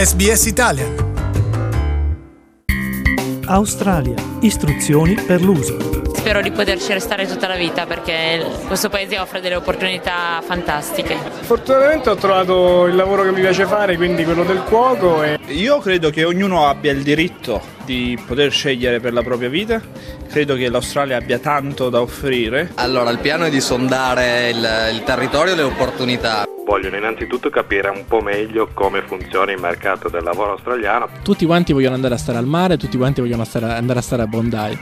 SBS Italian. Australia. Istruzioni per l'uso. Spero di poterci restare tutta la vita perché questo paese offre delle opportunità fantastiche. Fortunatamente ho trovato il lavoro che mi piace fare, quindi quello del cuoco. Io credo che ognuno abbia il diritto di poter scegliere per la propria vita. Credo che l'Australia abbia tanto da offrire. Allora, il piano è di sondare il territorio e le opportunità. Vogliono innanzitutto capire un po' meglio come funziona il mercato del lavoro australiano. Tutti quanti vogliono andare a stare al mare, tutti quanti vogliono andare a stare a Bondi.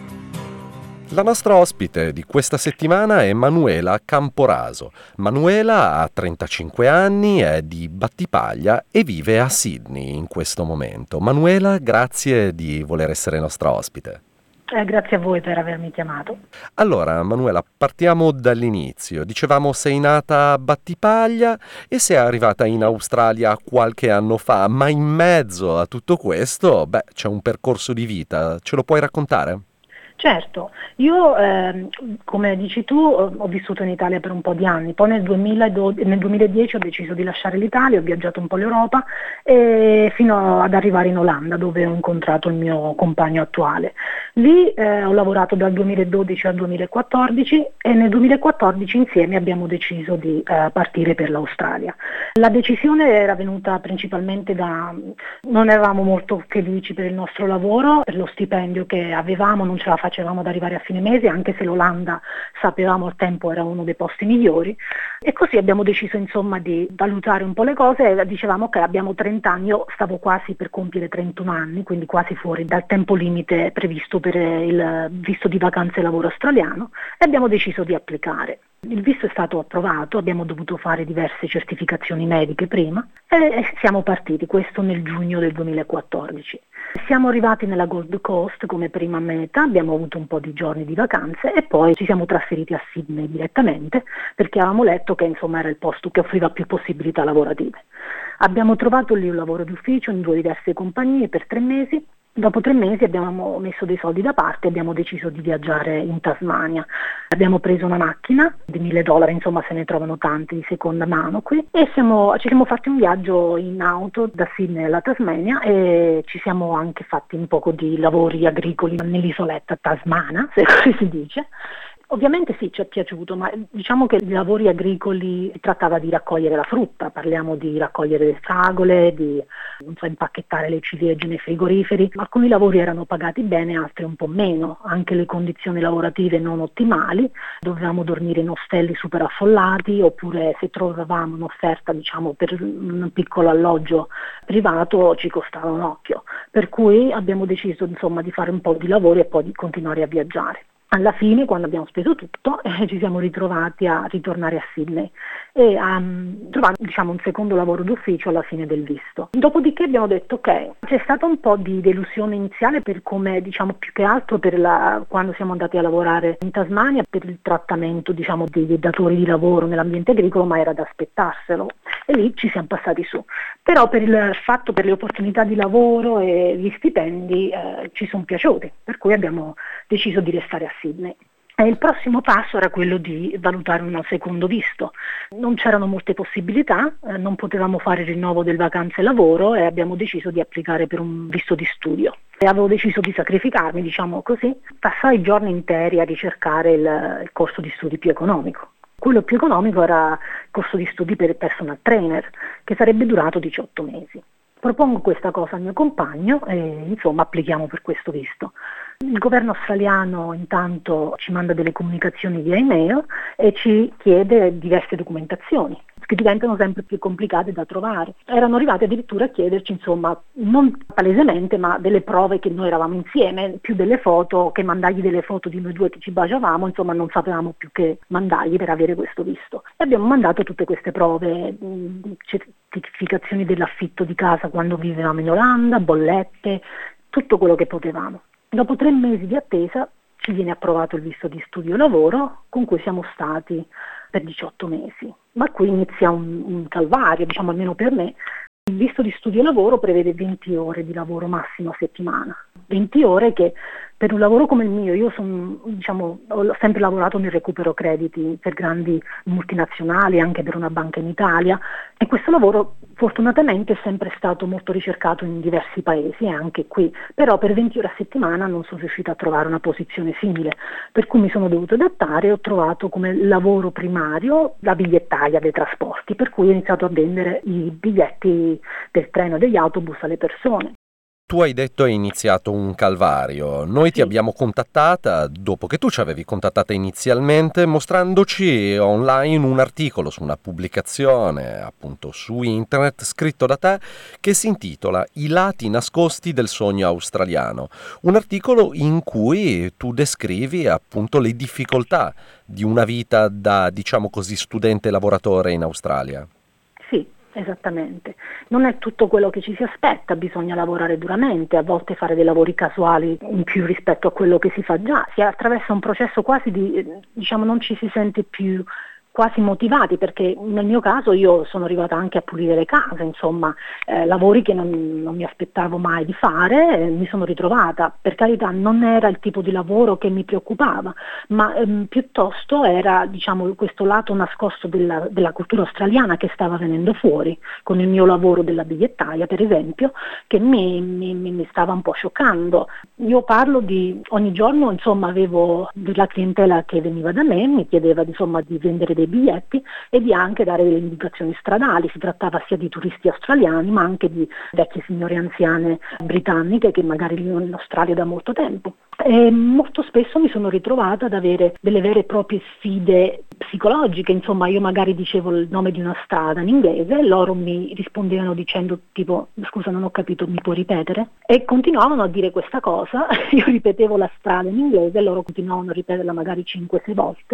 La nostra ospite di questa settimana è Manuela Camporaso. Manuela ha 35 anni, è di Battipaglia e vive a Sydney in questo momento. Manuela, grazie di voler essere nostra ospite. Grazie a voi per avermi chiamato. Allora, Manuela, partiamo dall'inizio. Dicevamo sei nata a Battipaglia e sei arrivata in Australia qualche anno fa, ma in mezzo a tutto questo, c'è un percorso di vita. Ce lo puoi raccontare? Certo, io come dici tu ho vissuto in Italia per un po' di anni, poi nel 2010 ho deciso di lasciare l'Italia, ho viaggiato un po' l'Europa fino ad arrivare in Olanda dove ho incontrato il mio compagno attuale. Lì ho lavorato dal 2012 al 2014 e nel 2014 insieme abbiamo deciso di partire per l'Australia. La decisione era venuta principalmente non eravamo molto felici per il nostro lavoro, per lo stipendio che avevamo, non ce la facevamo ad arrivare a fine mese, anche se l'Olanda sapevamo al tempo era uno dei posti migliori, e così abbiamo deciso insomma di valutare un po' le cose e dicevamo che abbiamo 30 anni, io stavo quasi per compiere 31 anni, quindi quasi fuori dal tempo limite previsto per il visto di vacanze e lavoro australiano, e abbiamo deciso di applicare. Il visto è stato approvato, abbiamo dovuto fare diverse certificazioni mediche prima e siamo partiti, questo nel giugno del 2014. Siamo arrivati nella Gold Coast come prima meta, abbiamo avuto un po' di giorni di vacanze e poi ci siamo trasferiti a Sydney direttamente perché avevamo letto che insomma era il posto che offriva più possibilità lavorative. Abbiamo trovato lì un lavoro d'ufficio in 2 diverse compagnie per 3 mesi. Dopo 3 mesi abbiamo messo dei soldi da parte e abbiamo deciso di viaggiare in Tasmania. Abbiamo preso una macchina di $1.000, insomma se ne trovano tante di seconda mano qui, e ci siamo fatti un viaggio in auto da Sydney alla Tasmania e ci siamo anche fatti un poco di lavori agricoli nell'isoletta tasmana, se così si dice. Ovviamente sì, ci è piaciuto, ma diciamo che i lavori agricoli si trattava di raccogliere la frutta, parliamo di raccogliere le fragole, di impacchettare le ciliegie nei frigoriferi. Alcuni lavori erano pagati bene, altri un po' meno, anche le condizioni lavorative non ottimali, dovevamo dormire in ostelli super affollati, oppure se trovavamo un'offerta per un piccolo alloggio privato ci costava un occhio, per cui abbiamo deciso insomma di fare un po' di lavoro e poi di continuare a viaggiare. Alla fine, quando abbiamo speso tutto, ci siamo ritrovati a ritornare a Sydney e a trovare un secondo lavoro d'ufficio alla fine del visto. Dopodiché abbiamo detto ok, c'è stata un po' di delusione iniziale per come più che altro quando siamo andati a lavorare in Tasmania per il trattamento dei datori di lavoro nell'ambiente agricolo, ma era da aspettarselo e lì ci siamo passati su. Però per le opportunità di lavoro e gli stipendi ci sono piaciuti, per cui abbiamo deciso di restare a Sydney. E il prossimo passo era quello di valutare un secondo visto. Non c'erano molte possibilità, non potevamo fare il rinnovo del vacanze e lavoro e abbiamo deciso di applicare per un visto di studio. E avevo deciso di sacrificarmi, così, passai giorni interi a ricercare il corso di studi più economico. Quello più economico era il corso di studi per personal trainer, che sarebbe durato 18 mesi. Propongo questa cosa al mio compagno e applichiamo per questo visto. Il governo australiano intanto ci manda delle comunicazioni via email e ci chiede diverse documentazioni che diventano sempre più complicate da trovare. Erano arrivati addirittura a chiederci, non palesemente, ma delle prove che noi eravamo insieme, più delle foto, che mandargli delle foto di noi due che ci baciavamo, non sapevamo più che mandargli per avere questo visto. E abbiamo mandato tutte queste prove, certificazioni dell'affitto di casa quando vivevamo in Olanda, bollette, tutto quello che potevamo. Dopo 3 mesi di attesa ci viene approvato il visto di studio e lavoro con cui siamo stati per 18 mesi. Ma qui inizia un calvario, almeno per me. Il visto di studio e lavoro prevede 20 ore di lavoro massimo a settimana, 20 ore che Per un lavoro come il mio, io ho sempre lavorato nel recupero crediti per grandi multinazionali, anche per una banca in Italia, e questo lavoro fortunatamente è sempre stato molto ricercato in diversi paesi, anche qui, però per 20 ore a settimana non sono riuscita a trovare una posizione simile, per cui mi sono dovuta adattare e ho trovato come lavoro primario la bigliettaia dei trasporti, per cui ho iniziato a vendere i biglietti del treno e degli autobus alle persone. Tu hai detto è iniziato un calvario. Noi ti abbiamo contattata dopo che tu ci avevi contattata inizialmente, mostrandoci online un articolo su una pubblicazione appunto su internet scritto da te che si intitola I lati nascosti del sogno australiano. Un articolo in cui tu descrivi appunto le difficoltà di una vita da, diciamo così, studente lavoratore in Australia. Sì. Esattamente, non è tutto quello che ci si aspetta, bisogna lavorare duramente, a volte fare dei lavori casuali in più rispetto a quello che si fa già, si attraversa un processo quasi di, non ci si sente più quasi motivati, perché nel mio caso io sono arrivata anche a pulire le case, insomma, lavori che non mi aspettavo mai di fare, mi sono ritrovata. Per carità, non era il tipo di lavoro che mi preoccupava, ma piuttosto era, questo lato nascosto della cultura australiana che stava venendo fuori, con il mio lavoro della bigliettaia, per esempio, che mi stava un po' scioccando. Io parlo di ogni giorno, insomma, avevo della clientela che veniva da me, mi chiedeva di vendere dei biglietti e di anche dare delle indicazioni stradali. Si trattava sia di turisti australiani ma anche di vecchie signore anziane britanniche che magari vivono in Australia da molto tempo. E molto spesso mi sono ritrovata ad avere delle vere e proprie sfide psicologiche, insomma, io magari dicevo il nome di una strada in inglese e loro mi rispondevano dicendo tipo scusa, non ho capito, mi puoi ripetere? E continuavano a dire questa cosa, io ripetevo la strada in inglese e loro continuavano a ripeterla magari 5-6 volte.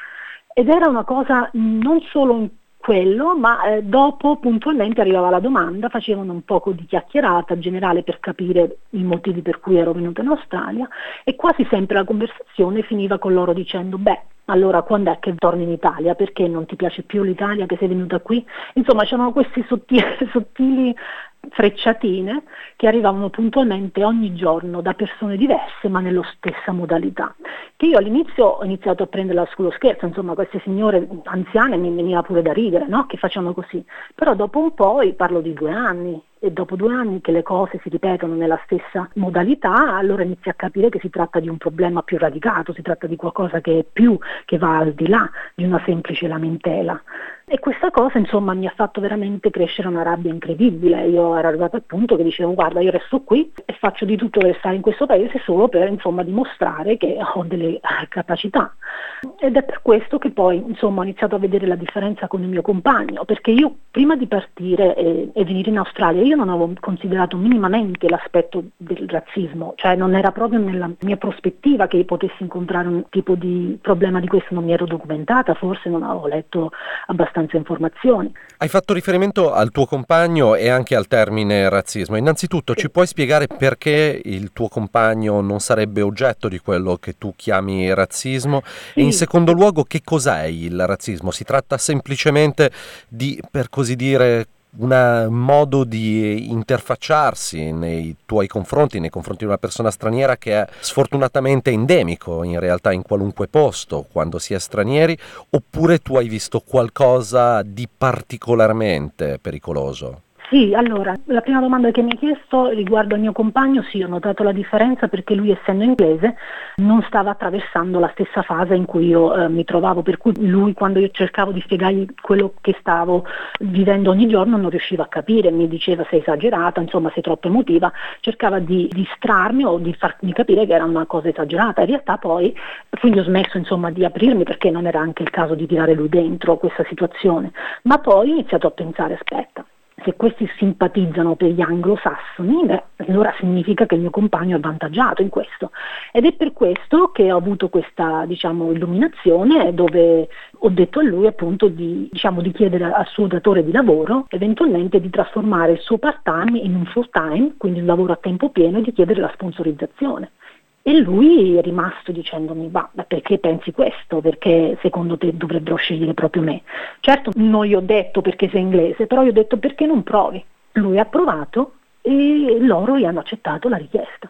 Ed era una cosa non solo in quello, ma dopo puntualmente arrivava la domanda, facevano un poco di chiacchierata generale per capire i motivi per cui ero venuta in Australia e quasi sempre la conversazione finiva con loro dicendo allora quando è che torni in Italia? Perché non ti piace più l'Italia che sei venuta qui? Insomma c'erano questi sottili frecciatine che arrivavano puntualmente ogni giorno da persone diverse ma nello stessa modalità, che io all'inizio ho iniziato a prenderla sullo scherzo, insomma queste signore anziane mi veniva pure da ridere, no? Che facevano così, però dopo un po', parlo di 2 anni, e dopo 2 anni che le cose si ripetono nella stessa modalità, allora inizi a capire che si tratta di un problema più radicato, si tratta di qualcosa che è più, che va al di là di una semplice lamentela. E questa cosa insomma mi ha fatto veramente crescere una rabbia incredibile. Io ero arrivata al punto che dicevo guarda, io resto qui e faccio di tutto per stare in questo paese solo per dimostrare che ho delle capacità. Ed è per questo che poi insomma ho iniziato a vedere la differenza con il mio compagno, perché io prima di partire e venire in Australia io non avevo considerato minimamente l'aspetto del razzismo, cioè non era proprio nella mia prospettiva che io potessi incontrare un tipo di problema di questo, non mi ero documentata, forse non avevo letto abbastanza informazioni. Hai fatto riferimento al tuo compagno e anche al termine razzismo. Innanzitutto ci puoi spiegare perché il tuo compagno non sarebbe oggetto di quello che tu chiami razzismo? Sì. E in secondo luogo che cos'è il razzismo? Si tratta semplicemente di, per così dire, un modo di interfacciarsi nei tuoi confronti, nei confronti di una persona straniera che è sfortunatamente endemico in realtà in qualunque posto quando si è stranieri, oppure tu hai visto qualcosa di particolarmente pericoloso? Sì, allora, la prima domanda che mi hai chiesto riguardo al mio compagno, sì, ho notato la differenza perché lui, essendo inglese, non stava attraversando la stessa fase in cui io mi trovavo, per cui lui, quando io cercavo di spiegargli quello che stavo vivendo ogni giorno, non riusciva a capire, mi diceva sei esagerata, insomma sei troppo emotiva, cercava di distrarmi o di farmi capire che era una cosa esagerata. In realtà poi, quindi ho smesso insomma di aprirmi perché non era anche il caso di tirare lui dentro questa situazione, ma poi ho iniziato a pensare, aspetta, se questi simpatizzano per gli anglosassoni, allora significa che il mio compagno è avvantaggiato in questo. Ed è per questo che ho avuto questa, illuminazione, dove ho detto a lui appunto di chiedere al suo datore di lavoro eventualmente di trasformare il suo part-time in un full-time, quindi un lavoro a tempo pieno, e di chiedere la sponsorizzazione. E lui è rimasto dicendomi, ma perché pensi questo? Perché secondo te dovrebbero scegliere proprio me? Certo, non gli ho detto perché sei inglese, però gli ho detto perché non provi? Lui ha provato e loro gli hanno accettato la richiesta.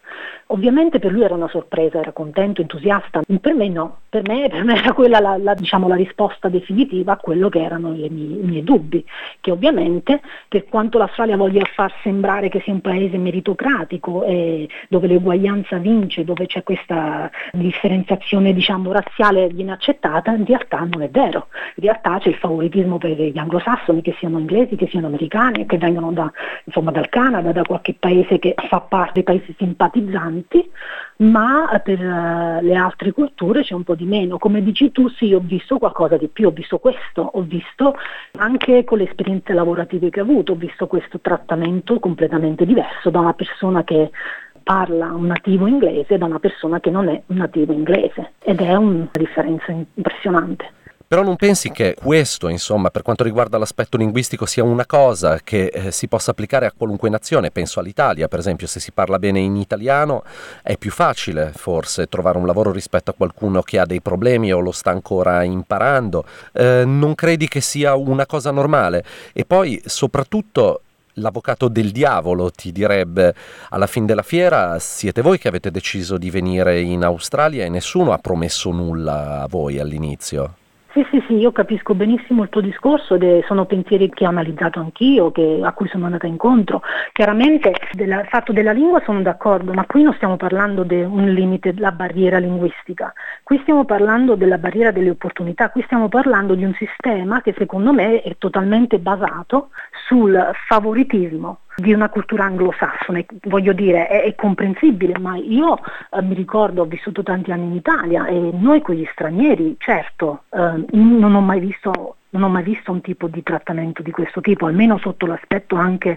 Ovviamente per lui era una sorpresa, era contento, entusiasta. Per me no, per me era quella la risposta definitiva a quello che erano i miei dubbi, che ovviamente per quanto l'Australia voglia far sembrare che sia un paese meritocratico dove l'uguaglianza vince, dove c'è questa differenziaziin razziale viene accettata, in realtà non è vero. In realtà c'è il favoritismo per gli anglosassoni, che siano inglesi, che siano americani, che vengono dal Canada, da qualche paese che fa parte dei paesi simpatizzanti, ma per le altre culture c'è un po' di meno. Come dici tu, sì, ho visto qualcosa di più, ho visto questo, ho visto anche con le esperienze lavorative che ho avuto, ho visto questo trattamento completamente diverso da una persona che parla un nativo inglese da una persona che non è un nativo inglese, ed è una differenza impressionante. Però non pensi che questo, insomma, per quanto riguarda l'aspetto linguistico, sia una cosa che si possa applicare a qualunque nazione? Penso all'Italia, per esempio, se si parla bene in italiano è più facile forse trovare un lavoro rispetto a qualcuno che ha dei problemi o lo sta ancora imparando. Non credi che sia una cosa normale? E poi, soprattutto, l'avvocato del diavolo ti direbbe: alla fin della fiera siete voi che avete deciso di venire in Australia e nessuno ha promesso nulla a voi all'inizio. Sì, io capisco benissimo il tuo discorso ed sono pensieri che ho analizzato anch'io, a cui sono andata incontro. Chiaramente del fatto della lingua sono d'accordo, ma qui non stiamo parlando di un limite, la barriera linguistica, qui stiamo parlando della barriera delle opportunità, qui stiamo parlando di un sistema che secondo me è totalmente basato sul favoritismo di una cultura anglosassone. Voglio dire, è comprensibile, ma io mi ricordo, ho vissuto tanti anni in Italia e noi con gli stranieri, certo, non ho mai visto un tipo di trattamento di questo tipo, almeno sotto l'aspetto anche,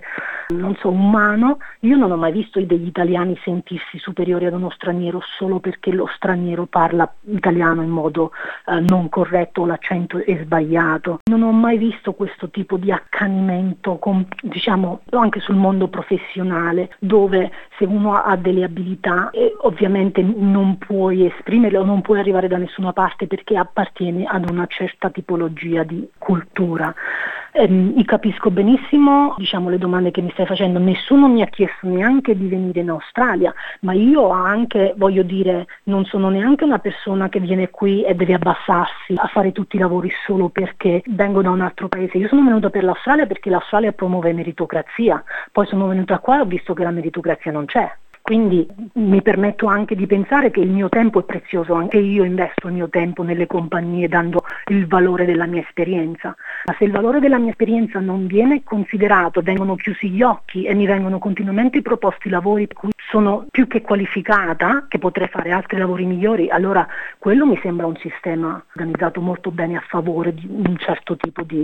umano. Io non ho mai visto degli italiani sentirsi superiori ad uno straniero solo perché lo straniero parla italiano in modo non corretto o l'accento è sbagliato. Non ho mai visto questo tipo di accanimento, anche sul mondo professionale, dove se uno ha delle abilità ovviamente non puoi esprimerle o non puoi arrivare da nessuna parte perché appartiene ad una certa tipologia di cultura. Io capisco benissimo le domande che mi stai facendo. Nessuno mi ha chiesto neanche di venire in Australia, ma io anche, voglio dire, non sono neanche una persona che viene qui e deve abbassarsi a fare tutti i lavori solo perché vengo da un altro paese. Io sono venuta per l'Australia perché l'Australia promuove meritocrazia, poi sono venuta qua e ho visto che la meritocrazia non c'è. Quindi mi permetto anche di pensare che il mio tempo è prezioso, anche io investo il mio tempo nelle compagnie dando il valore della mia esperienza, ma se il valore della mia esperienza non viene considerato, vengono chiusi gli occhi e mi vengono continuamente proposti lavori per cui sono più che qualificata, che potrei fare altri lavori migliori, allora quello mi sembra un sistema organizzato molto bene a favore di un certo tipo di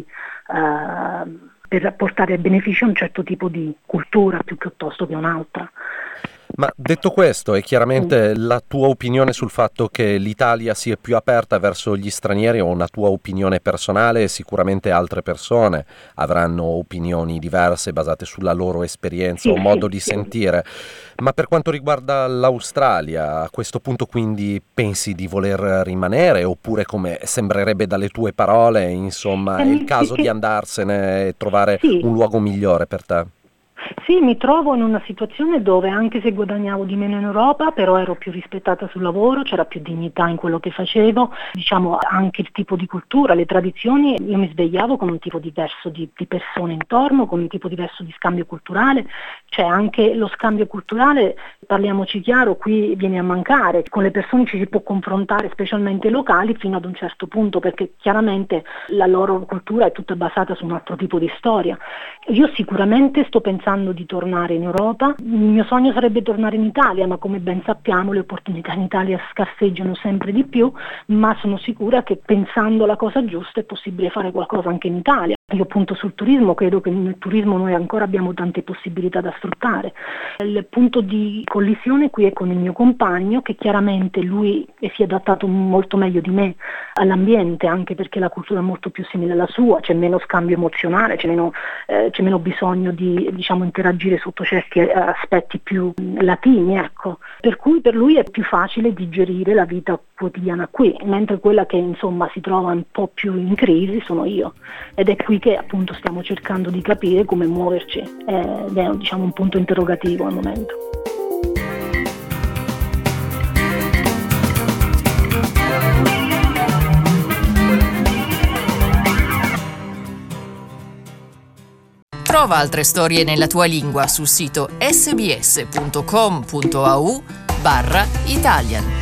per portare a beneficio un certo tipo di cultura piuttosto che un'altra. Ma detto questo, è chiaramente la tua opinione sul fatto che l'Italia sia più aperta verso gli stranieri o una tua opinione personale? Sicuramente altre persone avranno opinioni diverse basate sulla loro esperienza o modo di sentire. Ma per quanto riguarda l'Australia, a questo punto quindi pensi di voler rimanere oppure, come sembrerebbe dalle tue parole, insomma, è il caso di andarsene e trovare un luogo migliore per te? Sì, mi trovo in una situazione dove anche se guadagnavo di meno in Europa, però ero più rispettata sul lavoro, c'era più dignità in quello che facevo, anche il tipo di cultura, le tradizioni, io mi svegliavo con un tipo diverso di persone intorno, con un tipo diverso di scambio culturale, cioè anche lo scambio culturale, parliamoci chiaro, qui viene a mancare, con le persone ci si può confrontare, specialmente locali, fino ad un certo punto, perché chiaramente la loro cultura è tutta basata su un altro tipo di storia. Io sicuramente sto pensando di tornare in Europa, il mio sogno sarebbe tornare in Italia, ma come ben sappiamo le opportunità in Italia scarseggiano sempre di più, ma sono sicura che pensando la cosa giusta è possibile fare qualcosa anche in Italia. Io punto sul turismo, credo che nel turismo noi ancora abbiamo tante possibilità da sfruttare. Il punto di collisione qui è con il mio compagno, che chiaramente lui si è adattato molto meglio di me all'ambiente, anche perché la cultura è molto più simile alla sua, c'è meno scambio emozionale, c'è meno bisogno di interagire sotto certi aspetti più latini, ecco. Per cui per lui è più facile digerire la vita quotidiana qui, mentre quella che si trova un po' più in crisi sono io, ed è qui che appunto stiamo cercando di capire come muoverci, ed è un punto interrogativo al momento. Trova altre storie nella tua lingua sul sito sbs.com.au/Italian.